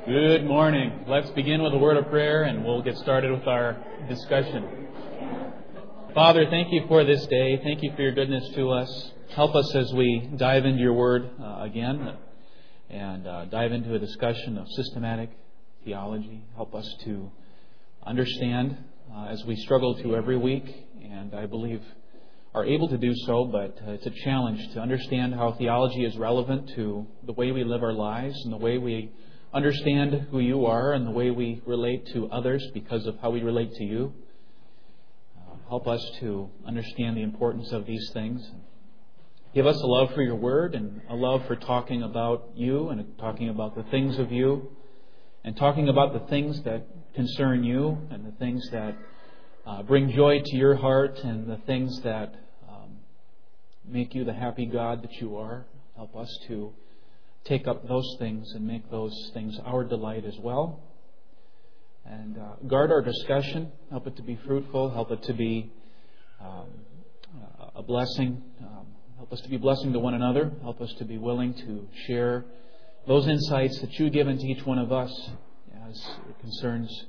Good morning. Let's begin with a word of prayer and we'll get started with our discussion. Father, thank you for this day. Thank you for your goodness to us. Help us as we dive into your word again and dive into a discussion of systematic theology. Help us to understand as we struggle to every week, and I believe are able to do so, but it's a challenge to understand how theology is relevant to the way we live our lives and the way we understand who you are and the way we relate to others because of how we relate to you. Help us to understand the importance of these things. Give us a love for your word and a love for talking about you and talking about the things of you and talking about the things that concern you and the things that bring joy to your heart and the things that make you the happy God that you are. Help us to take up those things and make those things our delight as well. And guard our discussion. Help it to be fruitful. Help it to be a blessing. Help us to be a blessing to one another. Help us to be willing to share those insights that you've given to each one of us as it concerns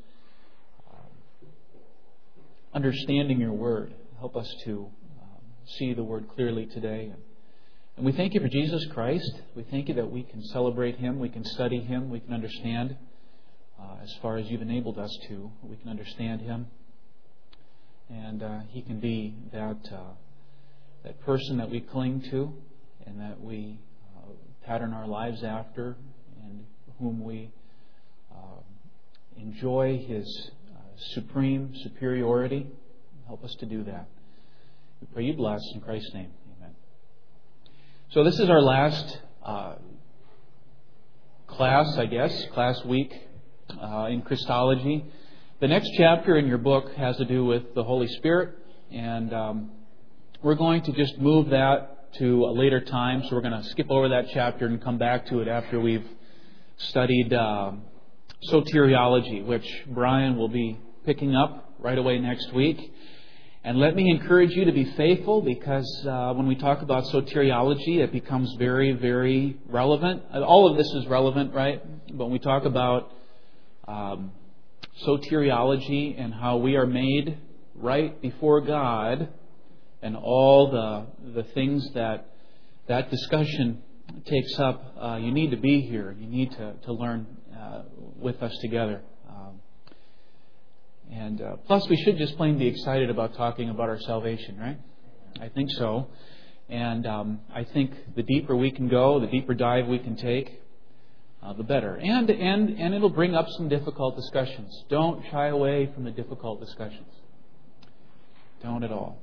understanding your word. Help us to see the word clearly today. And we thank you for Jesus Christ. We thank you that we can celebrate Him, we can study Him, we can understand as far as you've enabled us to. We can understand Him. And He can be that person that we cling to and that we pattern our lives after and whom we enjoy His supreme superiority. Help us to do that. We pray you bless in Christ's name. Amen. So this is our last class week in Christology. The next chapter in your book has to do with the Holy Spirit, and we're going to just move that to a later time. So we're going to skip over that chapter and come back to it after we've studied soteriology, which Brian will be picking up right away next week. And let me encourage you to be faithful, because when we talk about soteriology, it becomes very, very relevant. All of this is relevant, right? But when we talk about soteriology and how we are made right before God and all the things that discussion takes up, you need to be here. You need to learn with us together. And plus, we should just plain be excited about talking about our salvation, right? I think so. And I think the deeper we can go, the deeper dive we can take, the better. And it'll bring up some difficult discussions. Don't shy away from the difficult discussions. Don't at all.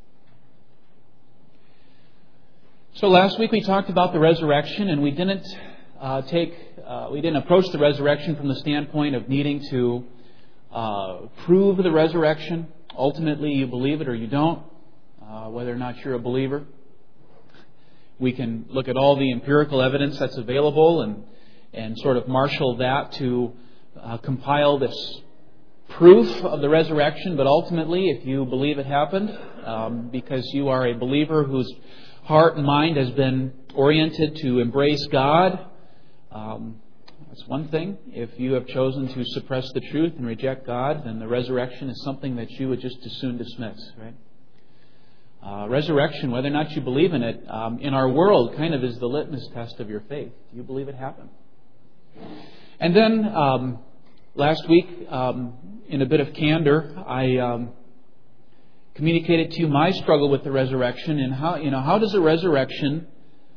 So last week we talked about the resurrection, and we didn't approach the resurrection from the standpoint of needing to prove the resurrection. Ultimately, you believe it or you don't, whether or not you're a believer. We can look at all the empirical evidence that's available and sort of marshal that to compile this proof of the resurrection. But ultimately, if you believe it happened, because you are a believer whose heart and mind has been oriented to embrace God, that's one thing. If you have chosen to suppress the truth and reject God, then the resurrection is something that you would just as soon dismiss, right? Resurrection, whether or not you believe in it, in our world kind of is the litmus test of your faith. Do you believe it happened? And then last week, in a bit of candor, I communicated to you my struggle with the resurrection and how does the resurrection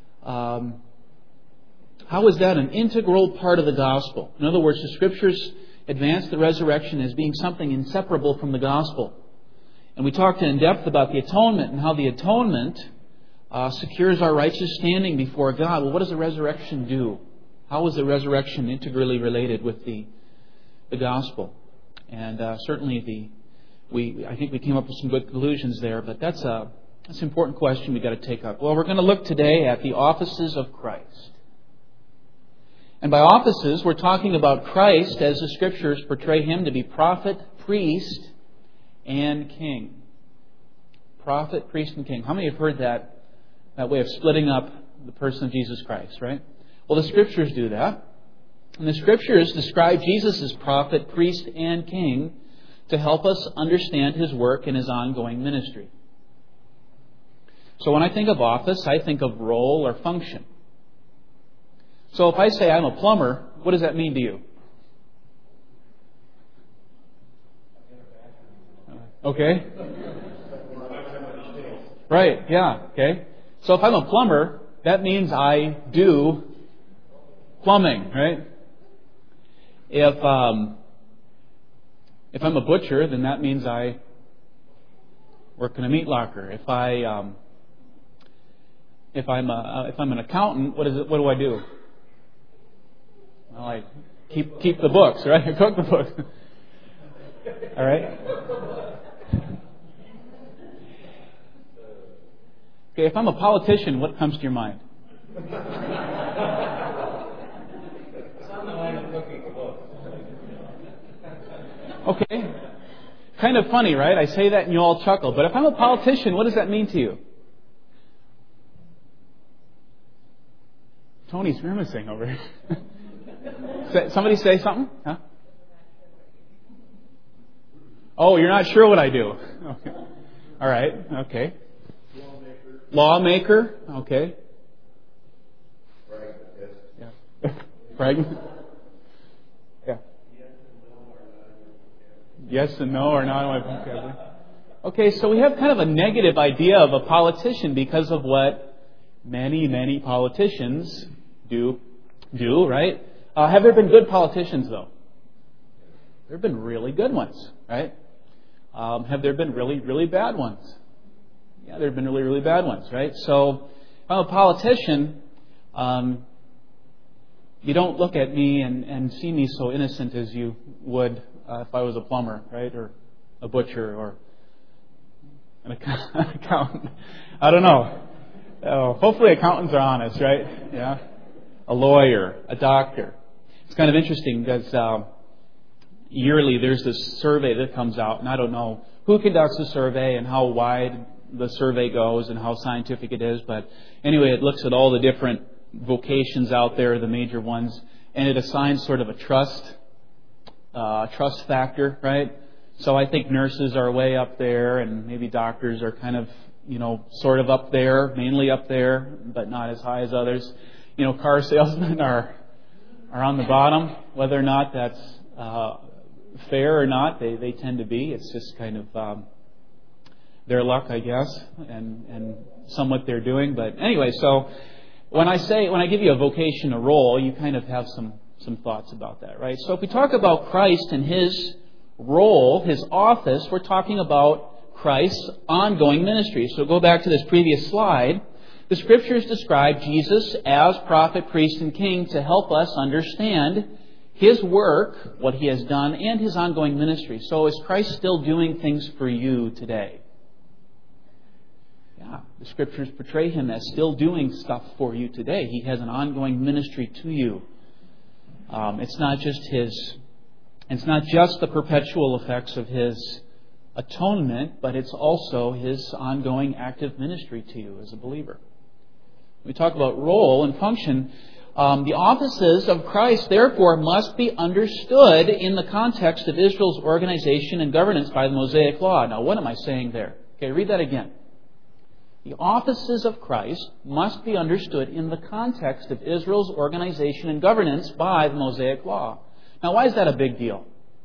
how is that an integral part of the gospel? In other words, the Scriptures advance the resurrection as being something inseparable from the gospel. And we talked in depth about the atonement and how the atonement secures our righteous standing before God. Well, what does the resurrection do? How is the resurrection integrally related with the gospel? And certainly I think we came up with some good conclusions there, but that's an important question we've got to take up. Well, we're going to look today at the offices of Christ. And by offices, we're talking about Christ as the Scriptures portray Him to be prophet, priest, and king. Prophet, priest, and king. How many have heard that way of splitting up the person of Jesus Christ, right? Well, the Scriptures do that. And the Scriptures describe Jesus as prophet, priest, and king to help us understand His work and His ongoing ministry. So when I think of office, I think of role or function. So if I say I'm a plumber, what does that mean to you? Okay. Right, yeah, okay. So if I'm a plumber, that means I do plumbing, right? If I'm a butcher, then that means I work in a meat locker. If I'm an accountant, what do I do? Well, I keep the books, right? I cook the books. All right. Okay, if I'm a politician, what comes to your mind? Okay. Kind of funny, right? I say that and you all chuckle. But if I'm a politician, what does that mean to you? Tony's grimacing over here. Somebody say something? Huh? Oh, you're not sure what I do. Okay. All right. Okay. Lawmaker. Okay. Yeah. Pregnant. Yeah. Yes and no are not in my vocabulary. Okay, so we have kind of a negative idea of a politician because of what many politicians do, right? Have there been good politicians, though? There have been really good ones, right? Have there been really bad ones? Yeah, there have been really bad ones, right? So, if I'm a politician, you don't look at me and see me so innocent as you would if I was a plumber, right? Or a butcher or an accountant. I don't know. Hopefully accountants are honest, right? Yeah. A lawyer, a doctor. It's kind of interesting because yearly there's this survey that comes out, and I don't know who conducts the survey and how wide the survey goes and how scientific it is, but anyway, it looks at all the different vocations out there, the major ones, and it assigns sort of a trust factor, right? So I think nurses are way up there, and maybe doctors are kind of, sort of up there, mainly up there, but not as high as others. Car salesmen are on the bottom. Whether or not that's fair or not, they tend to be. It's just kind of their luck, I guess, and somewhat they're doing. But anyway, so when I give you a vocation, a role, you kind of have some thoughts about that, right? So if we talk about Christ and His role, His office, we're talking about Christ's ongoing ministry. So go back to this previous slide. The Scriptures describe Jesus as prophet, priest, and king to help us understand His work, what He has done, and His ongoing ministry. So is Christ still doing things for you today? Yeah, the Scriptures portray Him as still doing stuff for you today. He has an ongoing ministry to you. It's not just the perpetual effects of His atonement, but it's also His ongoing active ministry to you as a believer. We talk about role and function. The offices of Christ, therefore, must be understood in the context of Israel's organization and governance by the Mosaic Law. Now, what am I saying there? Okay, read that again. The offices of Christ must be understood in the context of Israel's organization and governance by the Mosaic Law. Now, why is that a big deal?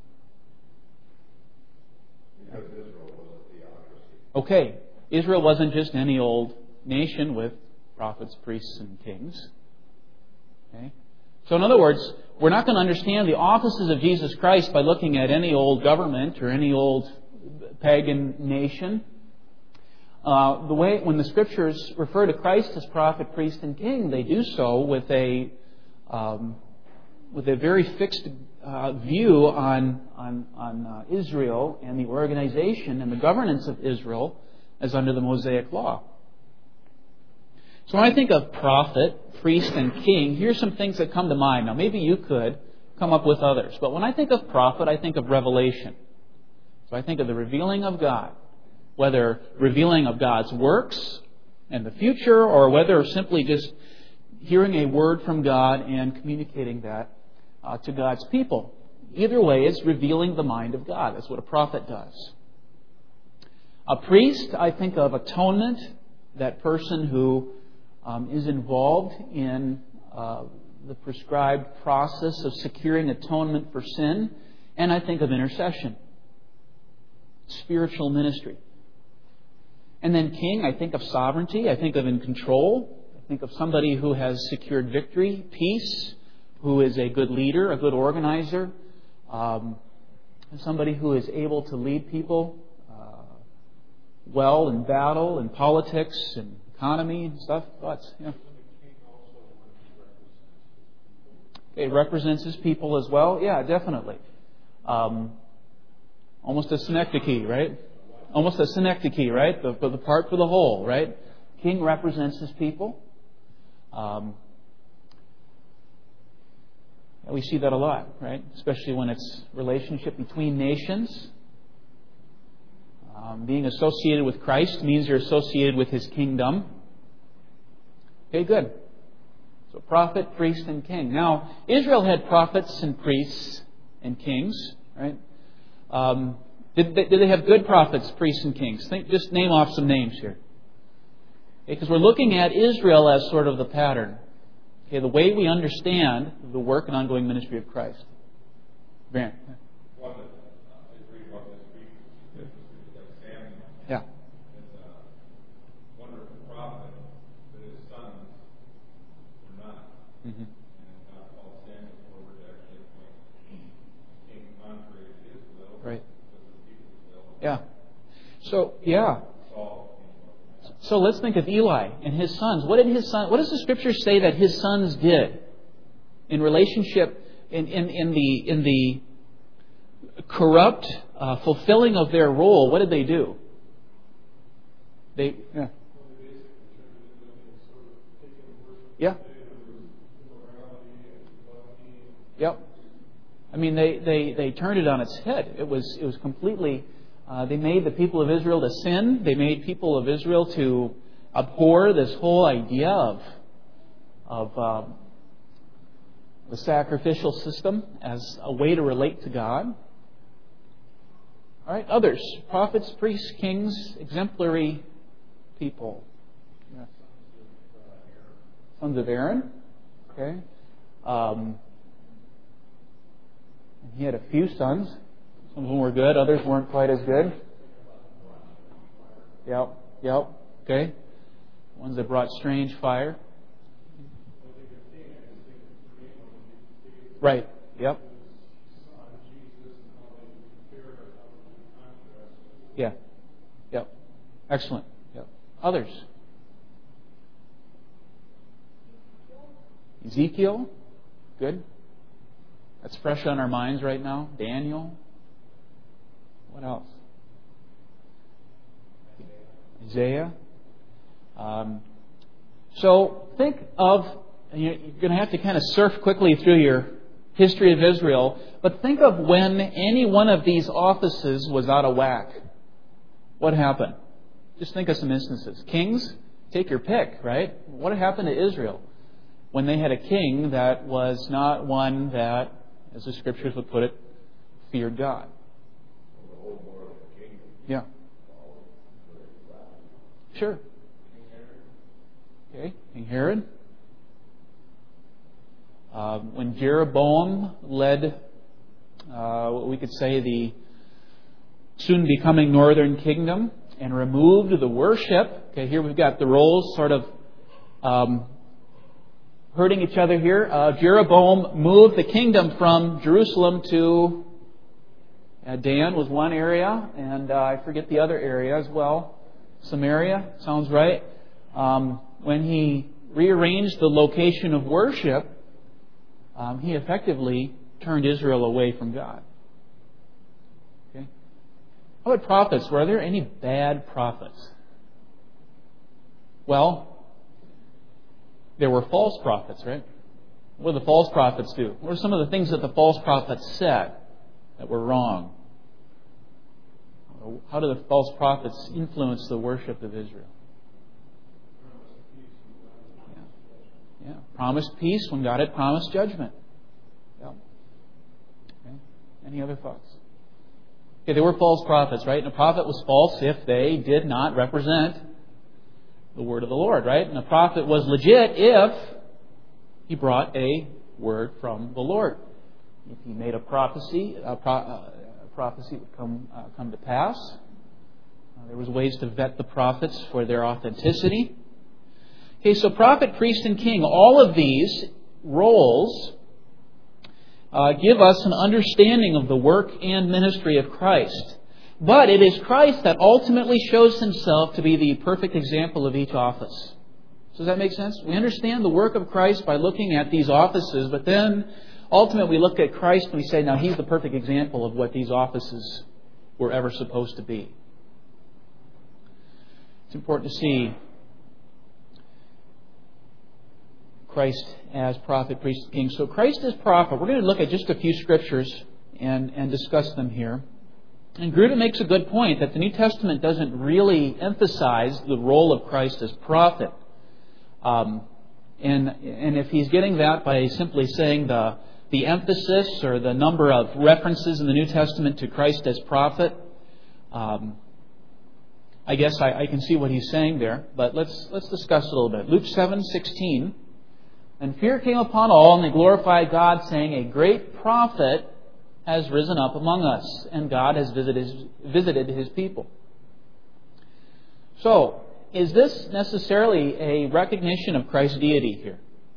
Because Israel was a theocracy. Okay, Israel wasn't just any old nation with prophets, priests, and kings. Okay? So in other words, we're not going to understand the offices of Jesus Christ by looking at any old government or any old pagan nation. When the Scriptures refer to Christ as prophet, priest, and king, they do so with a very fixed view on Israel and the organization and the governance of Israel as under the Mosaic Law. So when I think of prophet, priest, and king, here's some things that come to mind. Now, maybe you could come up with others, but when I think of prophet, I think of revelation. So I think of the revealing of God, whether revealing of God's works and the future, or whether simply just hearing a word from God and communicating that to God's people. Either way, it's revealing the mind of God. That's what a prophet does. A priest, I think of atonement, that person who is involved in the prescribed process of securing atonement for sin. And I think of intercession, spiritual ministry. And then king, I think of sovereignty. I think of in control. I think of somebody who has secured victory, peace, who is a good leader, a good organizer, somebody who is able to lead people well in battle, in politics, and economy and stuff. Thoughts? Yeah. It represents his people as well. Yeah, definitely. Almost a synecdoche, right? Almost a synecdoche, right? The part for the whole, right? King represents his people. We see that a lot, right? Especially when it's relationship between nations. Being associated with Christ means you're associated with His kingdom. Okay, good. So prophet, priest, and king. Now, Israel had prophets and priests and kings, right? Did they have good prophets, priests, and kings? Just name off some names here. Because we're looking at Israel as sort of the pattern. Okay, the way we understand the work and ongoing ministry of Christ. Grant. Yeah. Mm-hmm. Right. Yeah. So, yeah. So let's think of Eli and his sons. What does the Scripture say that his sons did in relationship in the corrupt fulfilling of their role? What did they do? Yeah. Yep. I mean, they turned it on its head. It was completely. They made the people of Israel to sin. They made people of Israel to abhor this whole idea of the sacrificial system as a way to relate to God. All right, others: prophets, priests, kings, exemplary people. Yeah. Sons of Aaron. Okay. He had a few sons. Some of them were good, others weren't quite as good. Yep. Okay. Ones that brought strange fire. Right. Yep. Yeah. Yep. Excellent. Yep. Others. Ezekiel. Good. That's fresh on our minds right now. Daniel. What else? Isaiah. So think of, you're going to have to kind of surf quickly through your history of Israel, but think of when any one of these offices was out of whack. What happened? Just think of some instances. Kings, take your pick, right? What happened to Israel when they had a king that was not one that, as the Scriptures would put it, feared God? Yeah. Sure. Okay. King Herod. When Jeroboam led, what we could say, the soon becoming northern kingdom and removed the worship. Okay, here we've got the roles sort of hurting each other here. Jeroboam moved the kingdom from Jerusalem to Dan was one area, and I forget the other area as well. Samaria, sounds right. When he rearranged the location of worship, he effectively turned Israel away from God. Okay. How about prophets? Were there any bad prophets? Well, there were false prophets, right? What did the false prophets do? What were some of the things that the false prophets said that were wrong? How did the false prophets influence the worship of Israel? Yeah. Promised peace when God had promised judgment. Yeah. Any other thoughts? Okay, they were false prophets, right? And a prophet was false if they did not represent the word of the Lord, right? And a prophet was legit if he brought a word from the Lord. If he made a prophecy, prophecy would come to pass. There was ways to vet the prophets for their authenticity. Okay, so prophet, priest, and king, all of these roles give us an understanding of the work and ministry of Christ. But it is Christ that ultimately shows Himself to be the perfect example of each office. Does that make sense? We understand the work of Christ by looking at these offices, but then ultimately we look at Christ and we say, now He's the perfect example of what these offices were ever supposed to be. It's important to see Christ as prophet, priest, and king. So Christ as prophet. We're going to look at just a few scriptures and discuss them here. And Grudem makes a good point that the New Testament doesn't really emphasize the role of Christ as prophet. And if he's getting that by simply saying the emphasis or the number of references in the New Testament to Christ as prophet, I guess I can see what he's saying there. But let's discuss it a little bit. Luke 7:16. And fear came upon all, and they glorified God, saying, a great prophet has risen up among us, and God has visited His people. So, is this necessarily a recognition of Christ's deity here?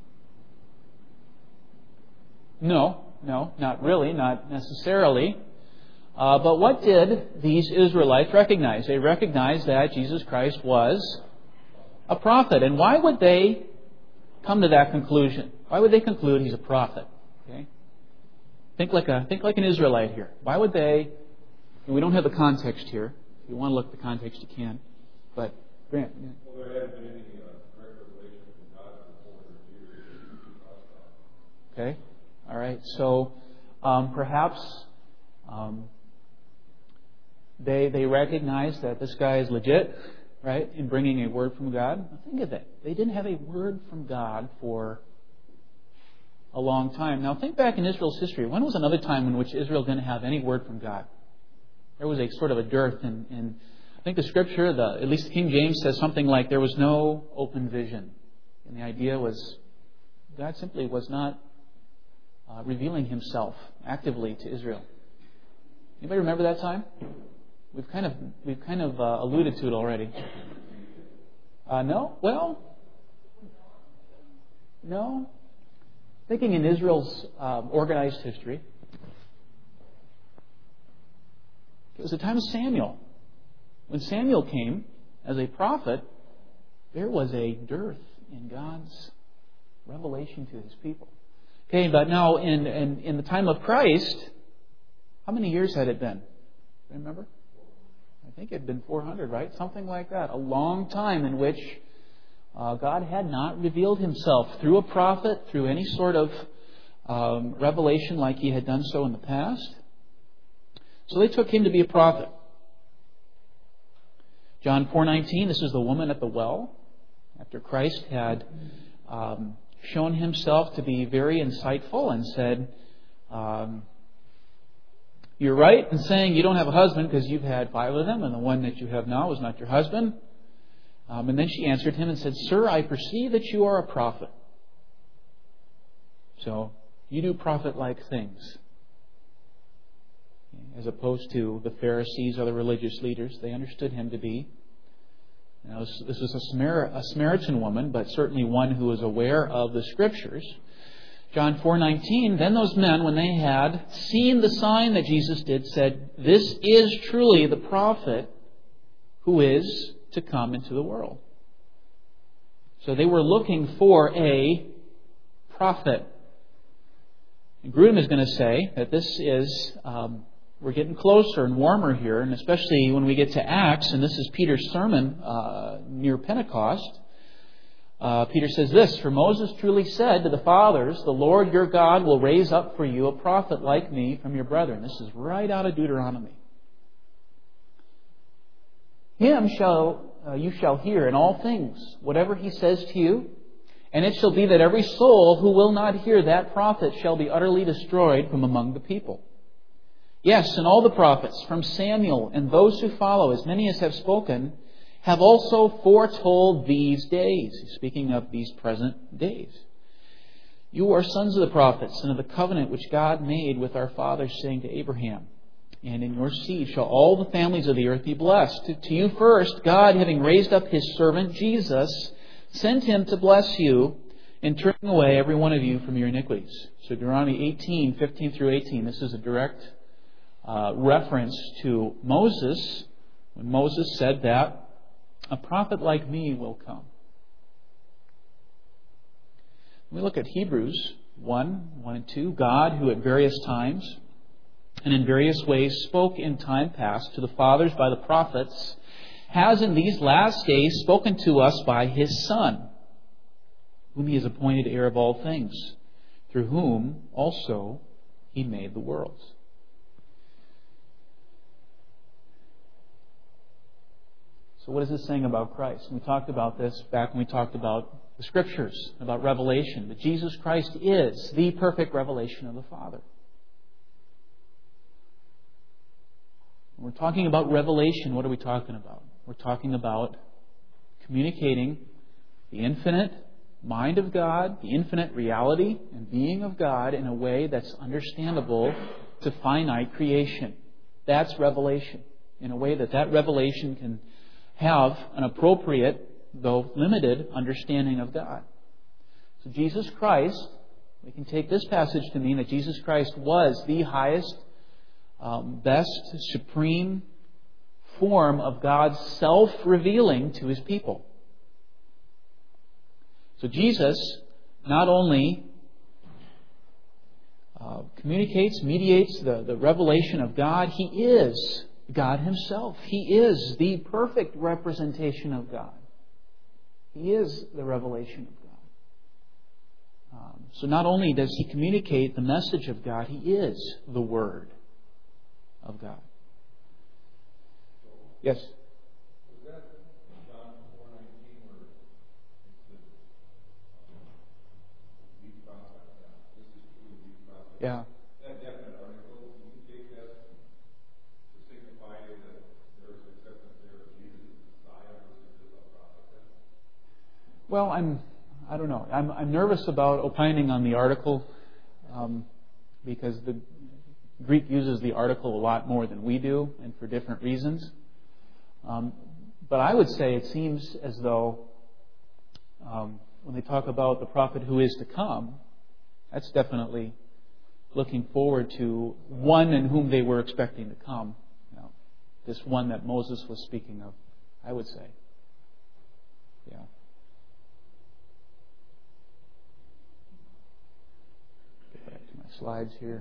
No, not really, not necessarily. But what did these Israelites recognize? They recognized that Jesus Christ was a prophet. And why would they come to that conclusion? Why would they conclude He's a prophet? Okay? Think like an Israelite here. Why would they? We don't have the context here. If you want to look at the context, you can. But Grant. Yeah. Well, there hadn't been any direct revelation from God for 400 years. Okay. All right. So perhaps they recognize that this guy is legit, right, in bringing a word from God. Think of that. They didn't have a word from God for a long time. Now, think back in Israel's history. When was another time in which Israel didn't have any word from God? There was a sort of a dearth in I think the Scripture, at least King James says something like there was no open vision. And the idea was God simply was not revealing Himself actively to Israel. Anybody remember that time? We've kind of alluded to it already. No? Well, no. Thinking in Israel's organized history, it was the time of Samuel. When Samuel came as a prophet, there was a dearth in God's revelation to His people. Okay, but now in the time of Christ, how many years had it been? Remember? I think it had been 400, right? Something like that. A long time in which God had not revealed Himself through a prophet, through any sort of revelation like He had done so in the past. So they took Him to be a prophet. John 4:19, this is the woman at the well. After Christ had shown Himself to be very insightful and said, you're right in saying you don't have a husband because you've had 5 of them and the one that you have now is not your husband. And then she answered him and said, Sir, I perceive that you are a prophet. So, you do prophet-like things. As opposed to the Pharisees or the religious leaders, they understood Him to be. Now, this was a Samaritan woman, but certainly one who was aware of the Scriptures. John 4:19, then those men, when they had seen the sign that Jesus did, said, This is truly the prophet who is to come into the world. So they were looking for a prophet. And Grudem is going to say that this is, we're getting closer and warmer here, and especially when we get to Acts, and this is Peter's sermon near Pentecost. Peter says this, For Moses truly said to the fathers, The Lord your God will raise up for you a prophet like me from your brethren. This is right out of Deuteronomy. Him you shall hear in all things, whatever he says to you. And it shall be that every soul who will not hear that prophet shall be utterly destroyed from among the people. Yes, and all the prophets, from Samuel and those who follow, as many as have spoken, have also foretold these days. Speaking of these present days. You are sons of the prophets and of the covenant which God made with our fathers, saying to Abraham, and in your seed shall all the families of the earth be blessed. To you first, God, having raised up His servant Jesus, sent Him to bless you in turning away every one of you from your iniquities. So Deuteronomy 18, 15 through 18, this is a direct reference to Moses, when Moses said that a prophet like me will come. We look at Hebrews 1 and 2. God, who at various times and in various ways spoke in time past to the fathers by the prophets, has in these last days spoken to us by His Son, whom He has appointed heir of all things, through whom also He made the worlds. So what is this saying about Christ? We talked about this back when we talked about the Scriptures, about Revelation, that Jesus Christ is the perfect revelation of the Father. When we're talking about revelation, what are we talking about? We're talking about communicating the infinite mind of God, the infinite reality and being of God in a way that's understandable to finite creation. That's revelation. In a way that revelation can have an appropriate, though limited, understanding of God. So Jesus Christ, we can take this passage to mean that Jesus Christ was the highest, best, supreme form of God's self-revealing to His people. So Jesus not only communicates, mediates the revelation of God, He is God Himself. He is the perfect representation of God. He is the revelation of God. So not only does He communicate the message of God, He is the Word of God. Yes? Was that John 4:19 where it said, "These prophets, this is true, these prophets"? Yeah. That definite article, can you take that to signify that there is acceptance there of Jesus as Messiah versus just a prophet? Well, I don't know. I'm nervous about opining on the article because the Greek uses the article a lot more than we do, and for different reasons. But I would say it seems as though when they talk about the prophet who is to come, that's definitely looking forward to one in whom they were expecting to come. You know, this one that Moses was speaking of, I would say. Yeah. Get back to my slides here.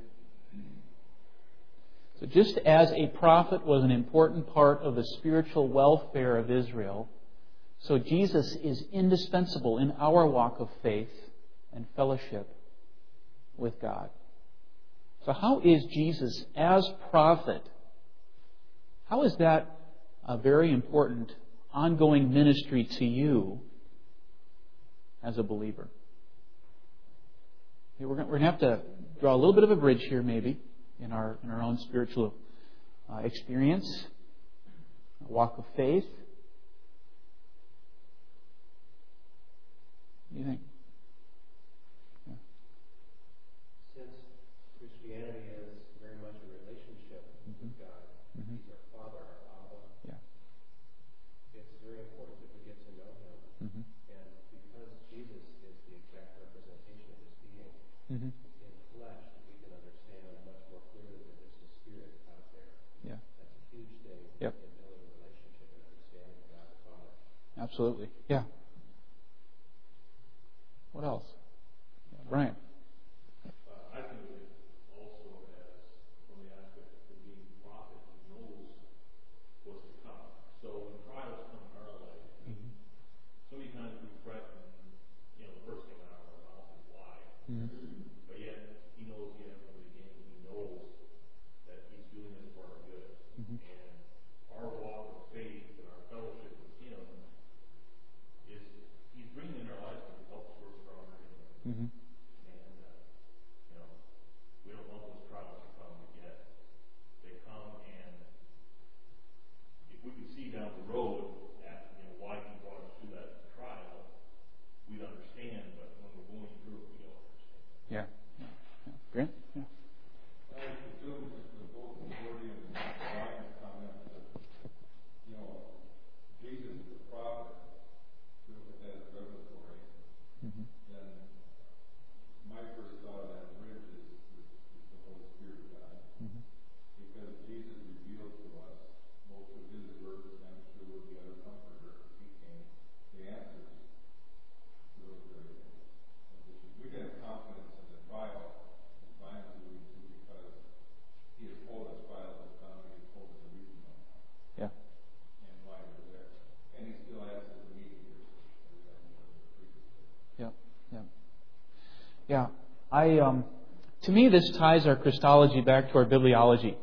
So just as a prophet was an important part of the spiritual welfare of Israel, so Jesus is indispensable in our walk of faith and fellowship with God. So how is Jesus as prophet? How is that a very important ongoing ministry to you as a believer? Okay, we're going to have to draw a little bit of a bridge here maybe in our own spiritual experience, walk of faith. What do you think? Yeah. Since Christianity is very much a relationship with God, He's our Father, our Abba. Yeah. It's very important that we get to know Him. And because Jesus is the exact representation of His being in flesh, we can understand much more clearly that there's a Spirit out there. Yeah. That's a huge thing Yep. in building a relationship and understanding God the Father. Absolutely. Yeah. What else? Yeah, Brian. I think of it also as, from the aspect of being a prophet, he knows what's to come. So when trials come in our life, so many times we fret and, the first thing out of our mouth is why. But yet, he knows the end from the beginning. He knows that he's doing this for our good. And our walk of faith and our fellowship with him is To me, this ties our Christology back to our bibliology.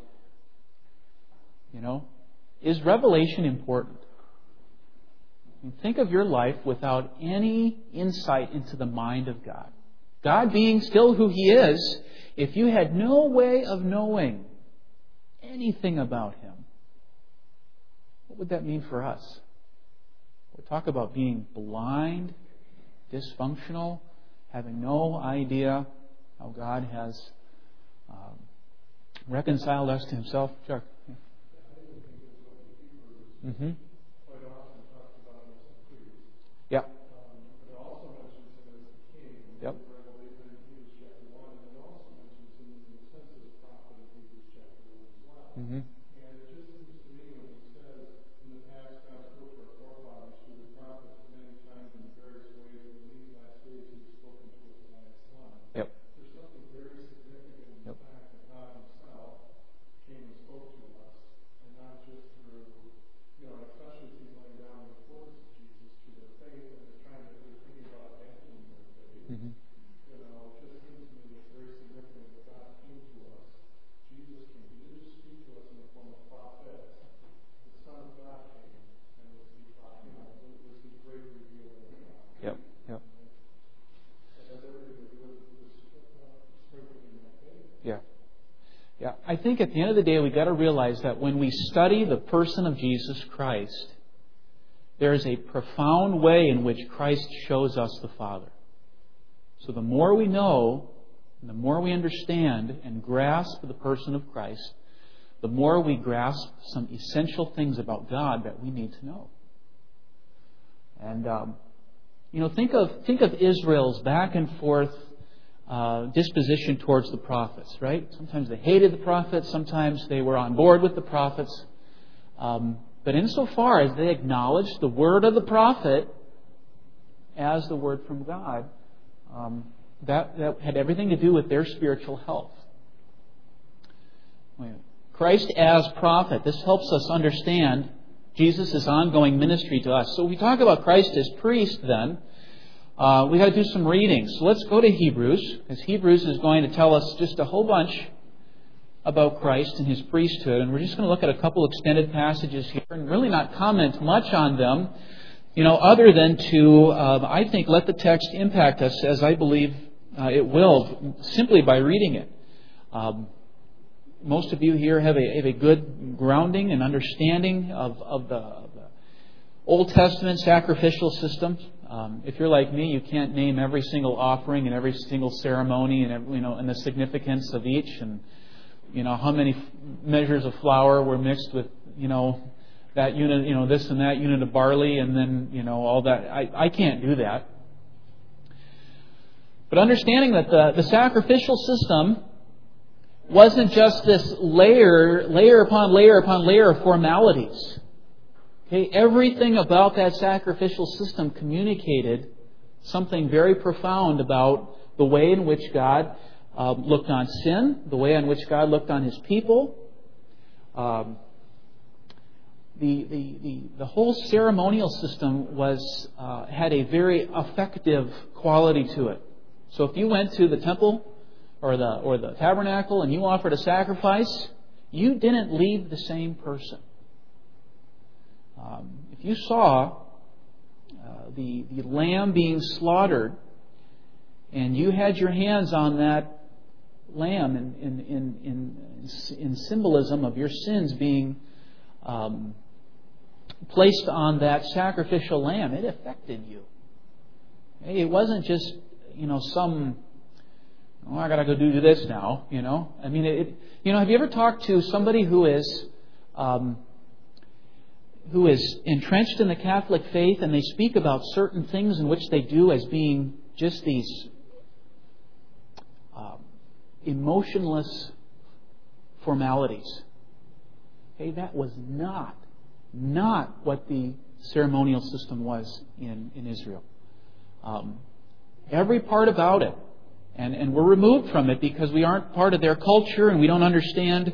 Is revelation important? Think of your life without any insight into the mind of God. God being still who He is, if you had no way of knowing anything about Him, what would that mean for us? We talk about being blind, dysfunctional, having no idea how God has reconciled us to Himself. Chuck? Mm-hmm. Yeah. It also mentions him as the king. Yep. Revelation in Hebrews chapter 1, and it also mentions him as the census prophet in Hebrews chapter 1 as well. Mm-hmm. And it just seems to me when he says, in the past God spoke to our forefathers through the prophets many times in various ways, and in these last days He has spoken to us by His Son. Yep. There's something very significant in the fact that God Himself came and spoke to us, and not just through, especially as He's laying down the importance of Jesus to their faith, and they're thinking about abandoning their faith. Mm-hmm. It just seems to me it's very significant that God came to us. Jesus came. He didn't just speak to us in the form of prophets. The Son of God came and was the great revealer of God. Yep. Yep. It has everything to do with strengthening that faith. Yeah. Yeah. I think at the end of the day, we've got to realize that when we study the person of Jesus Christ, there is a profound way in which Christ shows us the Father. So the more we know, and the more we understand and grasp the person of Christ, the more we grasp some essential things about God that we need to know. And think of Israel's back and forth disposition towards the prophets, right? Sometimes they hated the prophets, sometimes they were on board with the prophets. But insofar as they acknowledged the word of the prophet as the word from God, that had everything to do with their spiritual health. Christ as prophet, this helps us understand Jesus' ongoing ministry to us. So we talk about Christ as priest then. We got to do some reading. So let's go to Hebrews, because Hebrews is going to tell us just a whole bunch about Christ and His priesthood. And we're just going to look at a couple extended passages here and really not comment much on them, other than to, I think, let the text impact us as I believe it will, simply by reading it. Most of you here have a good grounding and understanding of the Old Testament sacrificial system. If you're like me, you can't name every single offering and every single ceremony and and the significance of each, and how many measures of flour were mixed with that unit, this and that unit of barley, and then all that. I can't do that. But understanding that the sacrificial system wasn't just this layer upon layer upon layer of formalities. Okay, everything about that sacrificial system communicated something very profound about the way in which God looked on sin, the way in which God looked on His people. The whole ceremonial system had a very effective quality to it. So if you went to the temple or the tabernacle and you offered a sacrifice, you didn't leave the same person. If you saw the lamb being slaughtered and you had your hands on that lamb in symbolism of your sins being placed on that sacrificial lamb, it affected you. It wasn't just I got to go do this now. I mean, have you ever talked to somebody who is entrenched in the Catholic faith, and they speak about certain things in which they do as being just these emotionless formalities? Okay, that was not what the ceremonial system was in Israel. Every part about it, and we're removed from it because we aren't part of their culture and we don't understand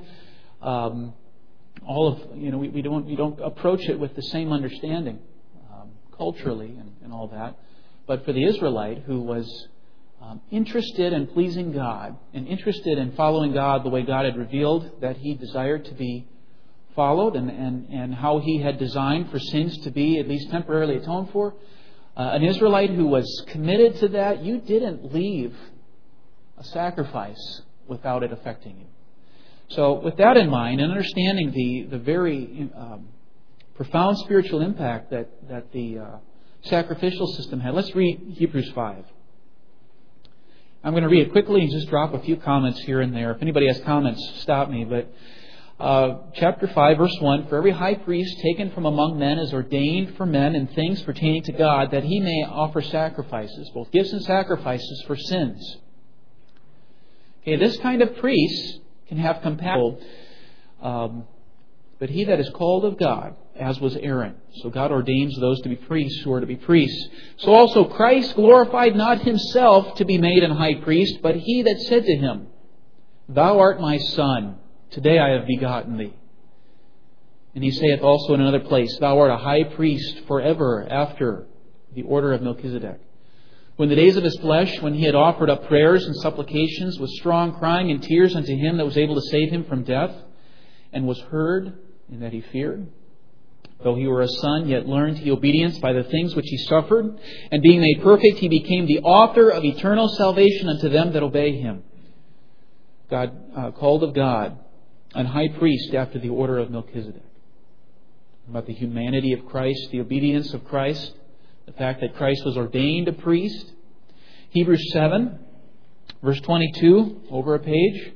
we don't approach it with the same understanding culturally and all that. But for the Israelite who was interested in pleasing God and interested in following God the way God had revealed that He desired to be followed and how He had designed for sins to be at least temporarily atoned for. An Israelite who was committed to that, you didn't leave a sacrifice without it affecting you. So with that in mind, and understanding the very profound spiritual impact that the sacrificial system had, let's read Hebrews 5. I'm going to read it quickly and just drop a few comments here and there. If anybody has comments, stop me. But chapter 5, verse 1, "For every high priest taken from among men is ordained for men in things pertaining to God, that he may offer sacrifices, both gifts and sacrifices for sins." Okay, this kind of priest can have compassion, but he that is called of God, as was Aaron. So God ordains those to be priests who are to be priests. So also Christ glorified not himself to be made an high priest, but he that said to him, "Thou art my son, today I have begotten thee." And he saith also in another place, "Thou art a high priest forever after the order of Melchizedek." When the days of his flesh, when he had offered up prayers and supplications with strong crying and tears unto him that was able to save him from death, and was heard in that he feared, though he were a son, yet learned he obedience by the things which he suffered, and being made perfect, he became the author of eternal salvation unto them that obey him. God called of God, an high priest after the order of Melchizedek. About the humanity of Christ, the obedience of Christ, the fact that Christ was ordained a priest. Hebrews 7, verse 22, over a page.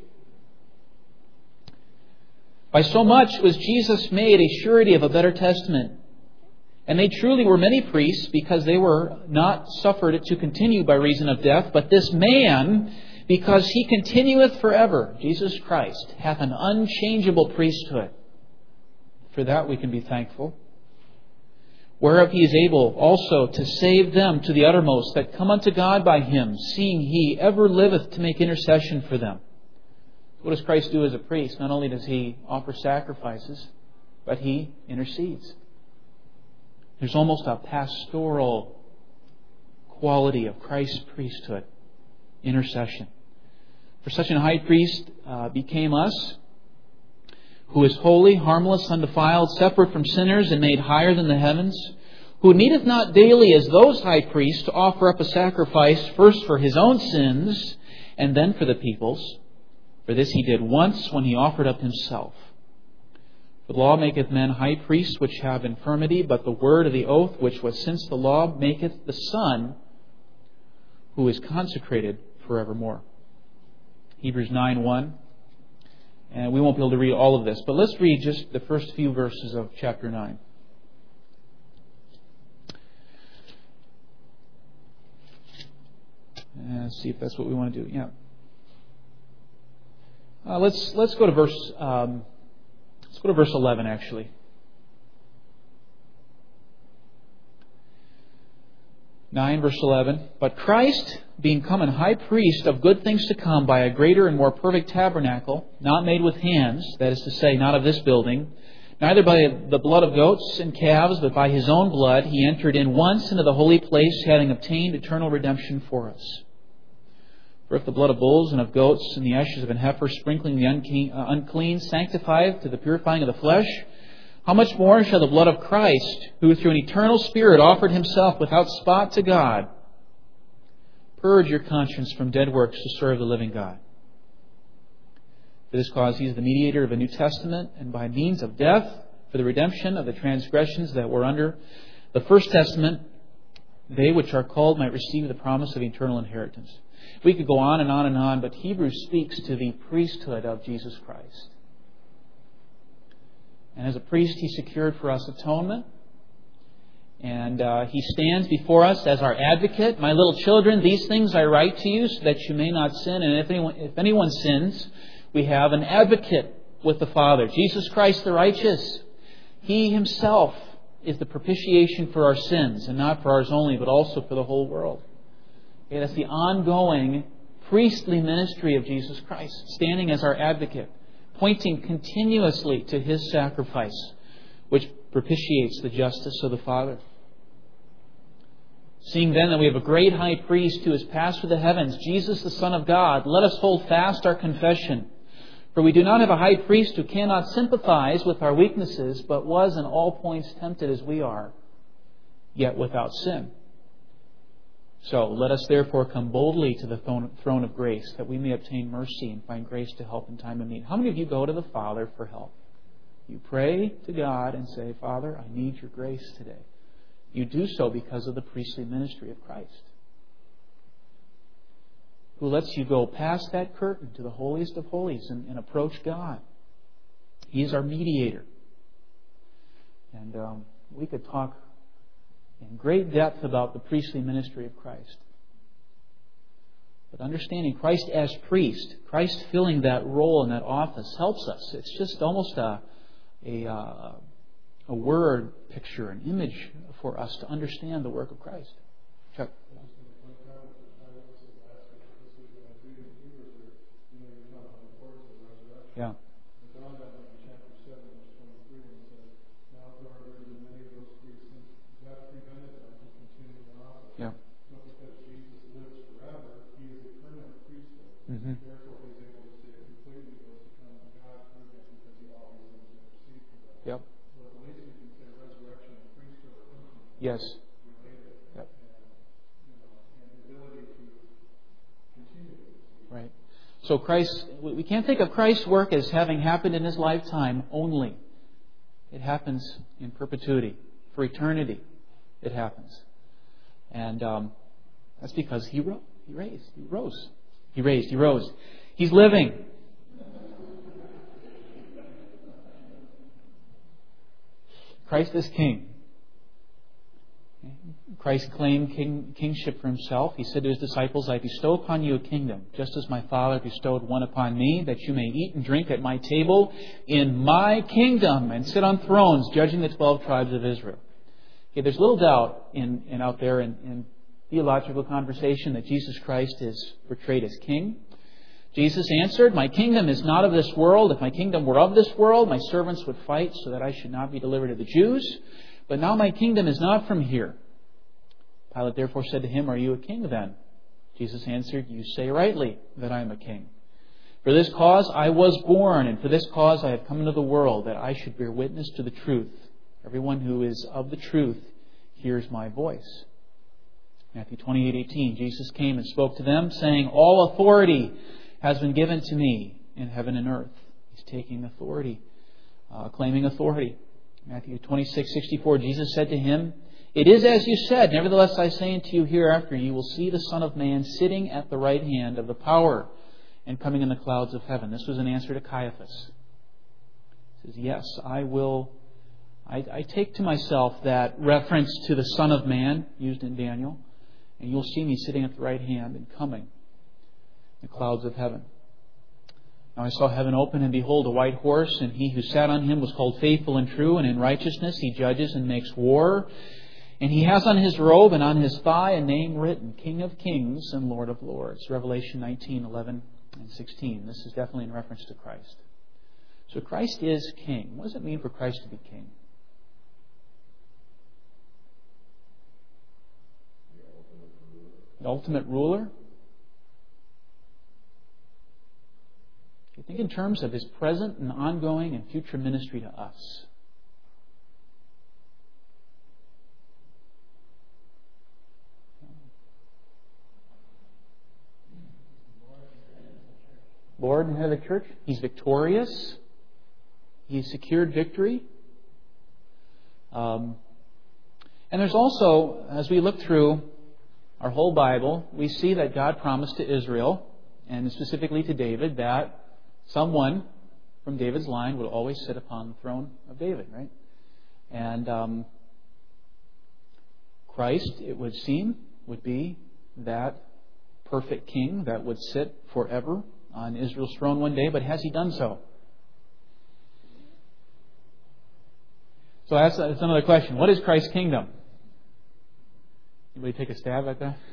"By so much was Jesus made a surety of a better testament. And they truly were many priests, because they were not suffered to continue by reason of death. But this man, because he continueth forever," Jesus Christ, "hath an unchangeable priesthood." For that we can be thankful. "Whereof he is able also to save them to the uttermost that come unto God by him, seeing he ever liveth to make intercession for them." What does Christ do as a priest? Not only does he offer sacrifices, but he intercedes. There's almost a pastoral quality of Christ's priesthood, intercession. "For such an high priest became us, who is holy, harmless, undefiled, separate from sinners, and made higher than the heavens, who needeth not daily as those high priests to offer up a sacrifice, first for his own sins, and then for the people's. For this he did once, when he offered up himself. For the law maketh men high priests which have infirmity, but the word of the oath, which was since the law, maketh the Son, who is consecrated forevermore." Hebrews 9:1. And we won't be able to read all of this, but let's read just the first few verses of chapter 9. Let's see if that's what we want to do. Yeah. Let's go to verse 11 actually. Verse 11. "But Christ, being come an high priest of good things to come by a greater and more perfect tabernacle, not made with hands, that is to say, not of this building, neither by the blood of goats and calves, but by his own blood, he entered in once into the holy place, having obtained eternal redemption for us. For if the blood of bulls and of goats and the ashes of an heifer, sprinkling the unclean, sanctifieth to the purifying of the flesh, how much more shall the blood of Christ, who through an eternal Spirit offered himself without spot to God, purge your conscience from dead works to serve the living God? For this cause he is the mediator of a new testament, and by means of death, for the redemption of the transgressions that were under the first testament, they which are called might receive the promise of eternal inheritance." We could go on and on and on, but Hebrews speaks to the priesthood of Jesus Christ. And as a priest, he secured for us atonement. And he stands before us as our advocate. "My little children, these things I write to you, so that you may not sin. And if anyone sins, we have an advocate with the Father, Jesus Christ the righteous. He himself is the propitiation for our sins, and not for ours only, but also for the whole world." Okay, that's the ongoing priestly ministry of Jesus Christ, standing as our advocate, pointing continuously to his sacrifice, which propitiates the justice of the Father. Seeing then that we have a great high priest who has passed through the heavens, Jesus the Son of God, let us hold fast our confession. For we do not have a high priest who cannot sympathize with our weaknesses, but was in all points tempted as we are, yet without sin. So let us therefore come boldly to the throne of grace, that we may obtain mercy and find grace to help in time of need. How many of you go to the Father for help? You pray to God and say, Father, I need your grace today. You do so because of the priestly ministry of Christ, who lets you go past that curtain to the holiest of holies and approach God. He is our mediator. And we could talk in great depth about the priestly ministry of Christ. But understanding Christ as priest, Christ filling that role and that office helps us. It's just almost a word picture, an image for us to understand the work of Christ. Chuck. Yeah. Yeah. Mm-hmm. Yep. Yes. Yep. Right. So Christ, we can't think of Christ's work as having happened in His lifetime only. It happens in perpetuity. For eternity, it happens. And that's because He rose. He's living. Christ is King. Christ claimed kingship for Himself. He said to His disciples, I bestow upon you a kingdom, just as my Father bestowed one upon me, that you may eat and drink at my table in my kingdom and sit on thrones, judging the 12 tribes of Israel. Okay, there's little doubt out there in theological conversation that Jesus Christ is portrayed as King. Jesus answered, my kingdom is not of this world. If my kingdom were of this world, my servants would fight so that I should not be delivered to the Jews. But now my kingdom is not from here. Pilate therefore said to him, are you a king then? Jesus answered, you say rightly that I am a king. For this cause I was born, and for this cause I have come into the world, that I should bear witness to the truth. Everyone who is of the truth hears my voice. Matthew 28:18, Jesus came and spoke to them, saying, all authority has been given to me in heaven and earth. He's taking authority, claiming authority. Matthew 26:64, Jesus said to him, it is as you said, nevertheless I say unto you, hereafter you will see the Son of Man sitting at the right hand of the power and coming in the clouds of heaven. This was an answer to Caiaphas. He says, yes, I will. I take to myself that reference to the Son of Man used in Daniel, and you'll see me sitting at the right hand and coming in the clouds of heaven. Now I saw heaven open, and behold, a white horse, and he who sat on him was called Faithful and True, and in righteousness he judges and makes war. And he has on his robe and on his thigh a name written, King of Kings and Lord of Lords. Revelation 19:11 and 16. This is definitely in reference to Christ. So Christ is King. What does it mean for Christ to be King? The ultimate ruler? I think in terms of His present and ongoing and future ministry to us. Lord and head of the church. He's victorious. He's secured victory. And there's also, as we look through our whole Bible, we see that God promised to Israel, and specifically to David, that someone from David's line would always sit upon the throne of David, right? And Christ, it would seem, would be that perfect king that would sit forever on Israel's throne one day, but has He done so? So that's another question. What is Christ's kingdom? Anybody take a stab at that?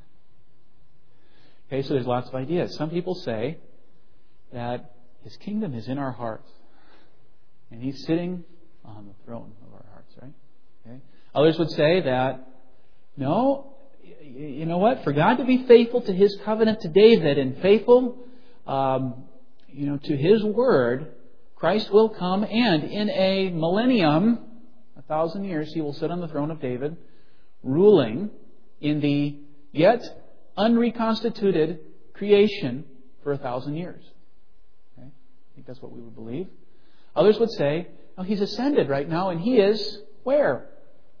Okay, so there's lots of ideas. Some people say that His kingdom is in our hearts, and He's sitting on the throne of our hearts, right? Okay. Others would say that, no, you know what? For God to be faithful to His covenant to David and faithful, to His word, Christ will come, and in a millennium, 1,000 years, He will sit on the throne of David, ruling in the yet unreconstituted creation for 1,000 years. Okay? I think that's what we would believe. Others would say, no, He's ascended right now, and He is where?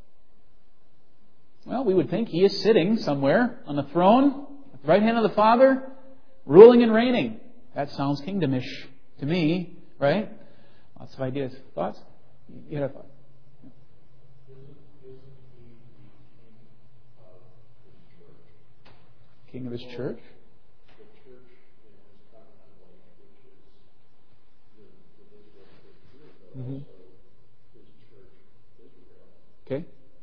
Well, we would think He is sitting somewhere on the throne, at the right hand of the Father, ruling and reigning. That sounds kingdomish to me, right? Lots of ideas. Thoughts? You had a thought? King of His church? Mm-hmm. Okay.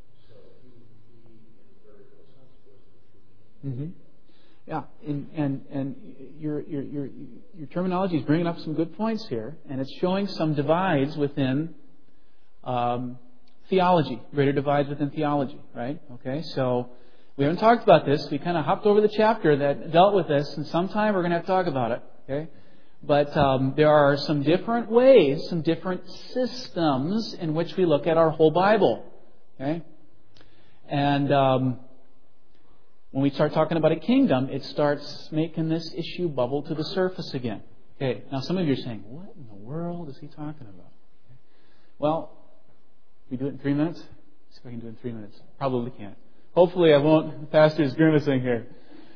Mm-hmm. Yeah, and your terminology is bringing up some good points here, and it's showing some divides within theology, greater divides within theology, right? Okay, so we haven't talked about this. We kind of hopped over the chapter that dealt with this, and sometime we're going to have to talk about it, okay? But there are some different ways, some different systems in which we look at our whole Bible, okay? And when we start talking about a kingdom, it starts making this issue bubble to the surface again. Okay, now some of you are saying, what in the world is he talking about? Okay. Well, we do it in 3 minutes? Let's see if I can do it in 3 minutes. Probably can't. Hopefully I won't. The pastor is grimacing here.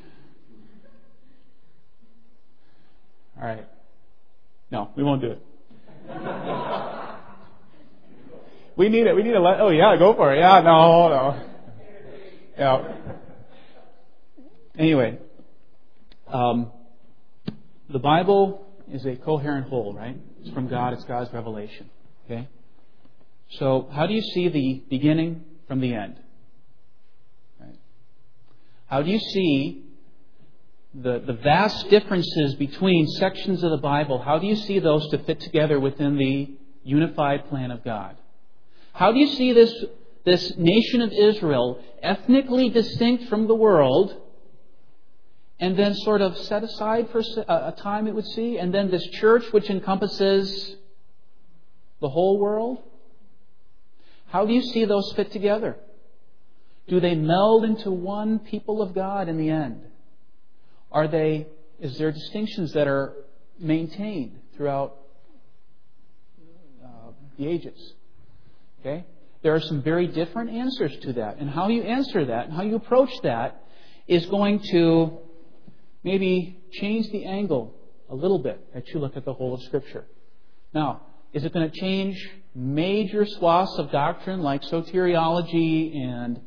All right. No, we won't do it. We need it. We need to let... Oh, yeah, go for it. Yeah, no. Yeah. Anyway, the Bible is a coherent whole, right? It's from God. It's God's revelation. Okay? So, how do you see the beginning from the end? Right? How do you see the vast differences between sections of the Bible? How do you see those to fit together within the unified plan of God? How do you see this nation of Israel ethnically distinct from the world, and then sort of set aside for a time, it would see, and then this church which encompasses the whole world? How do you see those fit together? Do they meld into one people of God in the end? Is there distinctions that are maintained throughout the ages? Okay? There are some very different answers to that. And how you answer that and how you approach that is going to maybe change the angle a little bit that you look at the whole of Scripture. Now, is it going to change major swaths of doctrine like soteriology and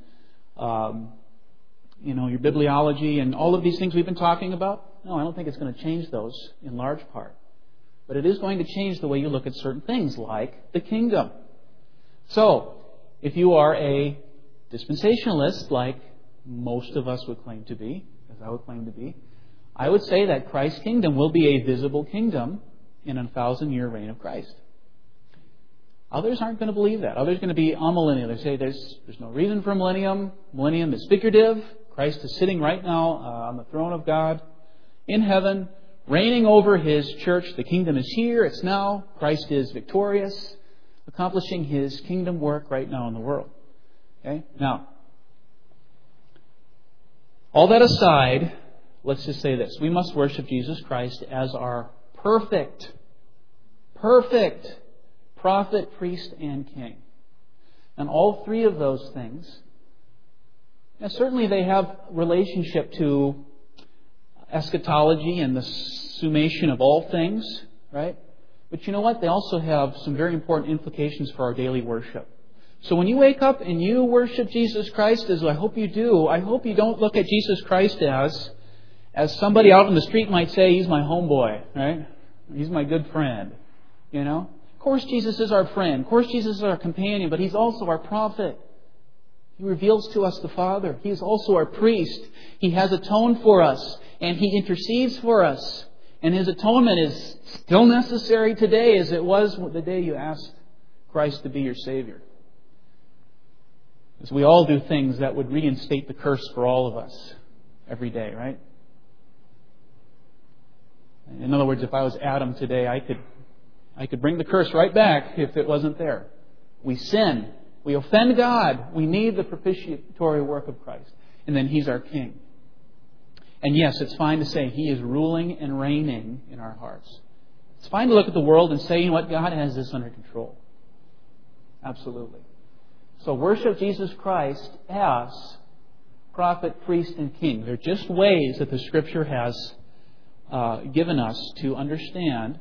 your bibliology and all of these things we've been talking about? No, I don't think it's going to change those in large part. But it is going to change the way you look at certain things like the kingdom. So, if you are a dispensationalist, like most of us would claim to be, as I would claim to be, I would say that Christ's kingdom will be a visible kingdom in a 1,000-year reign of Christ. Others aren't going to believe that. Others are going to be amillennial. They say there's no reason for a millennium. Millennium is figurative. Christ is sitting right now on the throne of God in heaven, reigning over His church. The kingdom is here. It's now. Christ is victorious, accomplishing His kingdom work right now in the world. Okay? Now, all that aside, let's just say this. We must worship Jesus Christ as our perfect prophet, priest, and king. And all three of those things, now certainly they have relationship to eschatology and the summation of all things, right? But you know what? They also have some very important implications for our daily worship. So when you wake up and you worship Jesus Christ, as I hope you do, I hope you don't look at Jesus Christ as somebody out on the street might say, He's my homeboy, right? He's my good friend, you know? Of course Jesus is our friend. Of course Jesus is our companion, but He's also our prophet. He reveals to us the Father. He is also our priest. He has atoned for us, and He intercedes for us. And His atonement is still necessary today as it was the day you asked Christ to be your Savior. is we all do things that would reinstate the curse for all of us every day, right? In other words, if I was Adam today, I could bring the curse right back if it wasn't there. We sin. We offend God. We need the propitiatory work of Christ. And then He's our King. And yes, it's fine to say He is ruling and reigning in our hearts. It's fine to look at the world and say, you know what, God has this under control. Absolutely. So worship Jesus Christ as prophet, priest, and king. They're just ways that the Scripture has given us to understand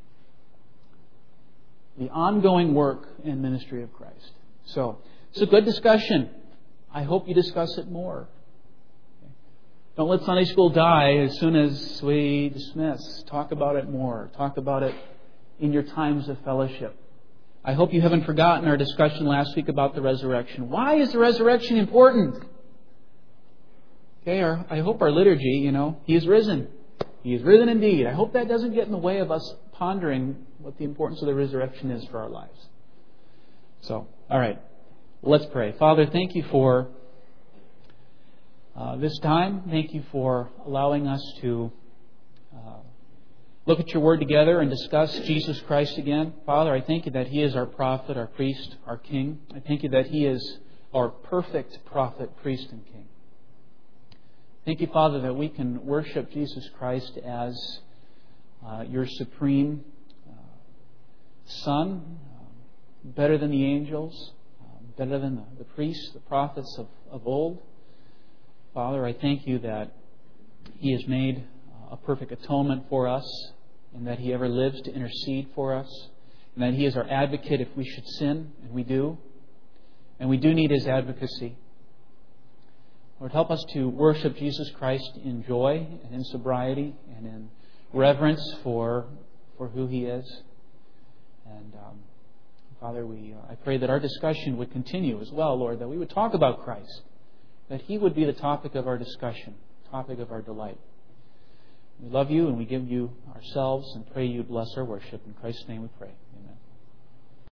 the ongoing work and ministry of Christ. So, it's a good discussion. I hope you discuss it more. Don't let Sunday school die as soon as we dismiss. Talk about it more. Talk about it in your times of fellowship. I hope you haven't forgotten our discussion last week about the resurrection. Why is the resurrection important? Okay, I hope our liturgy, He is risen. He is risen indeed. I hope that doesn't get in the way of us pondering what the importance of the resurrection is for our lives. So, all right. Let's pray. Father, thank you for this time. Thank you for allowing us to look at your Word together and discuss Jesus Christ again. Father, I thank you that He is our prophet, our priest, our king. I thank you that He is our perfect prophet, priest, and king. Thank you, Father, that we can worship Jesus Christ as your supreme Son, better than the angels, better than the priests, the prophets of old. Father, I thank you that He has made a perfect atonement for us, and that He ever lives to intercede for us, and that He is our advocate if we should sin, and we do. And we do need His advocacy. Lord, help us to worship Jesus Christ in joy and in sobriety and in reverence for who He is. And Father, I pray that our discussion would continue as well, Lord, that we would talk about Christ, that He would be the topic of our discussion, topic of our delight. We love you and we give you ourselves and pray you bless our worship. In Christ's name we pray.